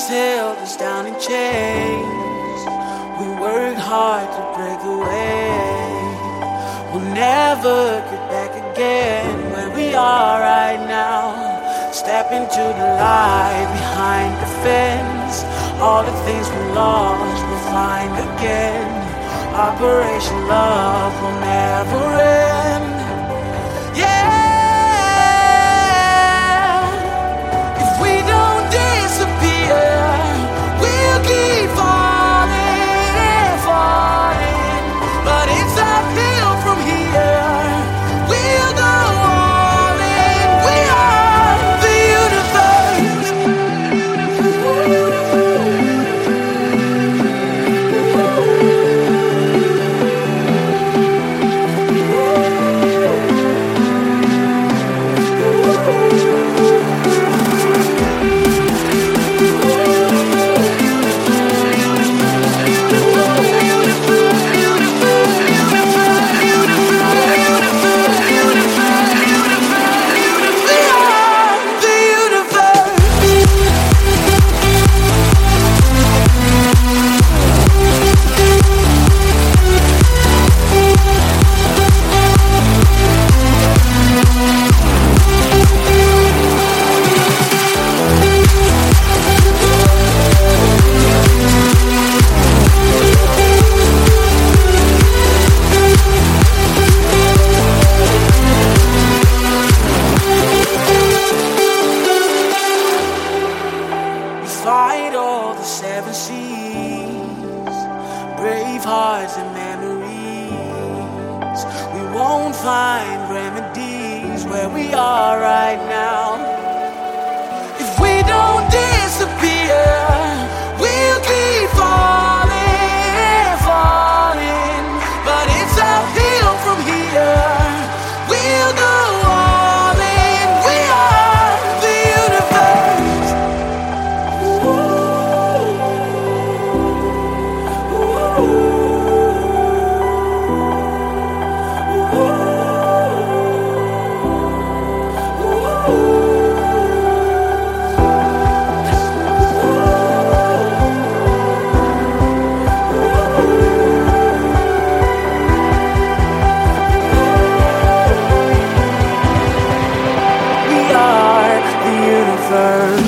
held us down in chains. We worked hard to break away. We'll never get back again where we are right now. Step into the light behind the fence. All the things we lost we'll find again. Operation Love will never end. Yeah. Fight all the seven seas, brave hearts and memories. We won't find remedies where we are right now. If we don't disappear, we'll keep falling, falling. But it's uphill from here. We'll go all in. We are the universe. We are the universe.